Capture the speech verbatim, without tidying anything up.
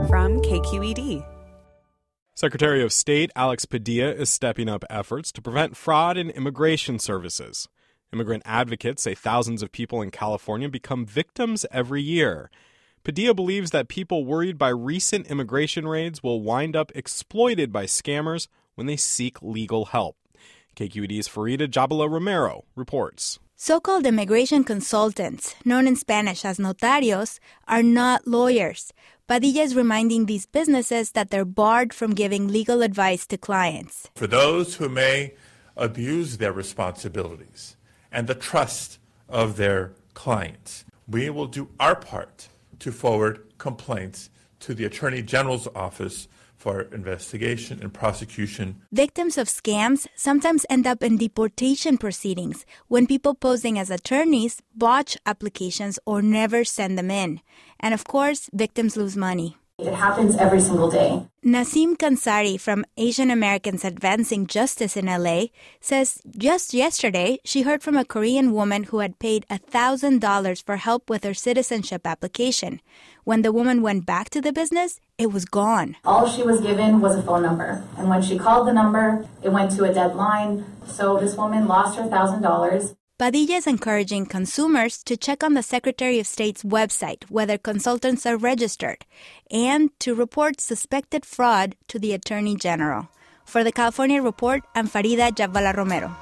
from K Q E D. Secretary of State Alex Padilla is stepping up efforts to prevent fraud in immigration services. Immigrant advocates say thousands of people in California become victims every year. Padilla believes that people worried by recent immigration raids will wind up exploited by scammers when they seek legal help. K Q E D's Farida Jabala Romero reports. So-called immigration consultants, known in Spanish as notarios, are not lawyers. Padilla is reminding these businesses that they're barred from giving legal advice to clients. For those who may abuse their responsibilities and the trust of their clients, we will do our part to forward complaints to the Attorney General's office for investigation and prosecution. Victims of scams sometimes end up in deportation proceedings when people posing as attorneys botch applications or never send them in. And of course, victims lose money. It happens every single day. Nasim Kansari from Asian Americans Advancing Justice in L A says just yesterday she heard from a Korean woman who had paid one thousand dollars for help with her citizenship application. When the woman went back to the business, it was gone. All she was given was a phone number. And when she called the number, it went to a dead line. So this woman lost her one thousand dollars. Padilla is encouraging consumers to check on the Secretary of State's website whether consultants are registered and to report suspected fraud to the Attorney General. For the California Report, I'm Farida Jabala Romero.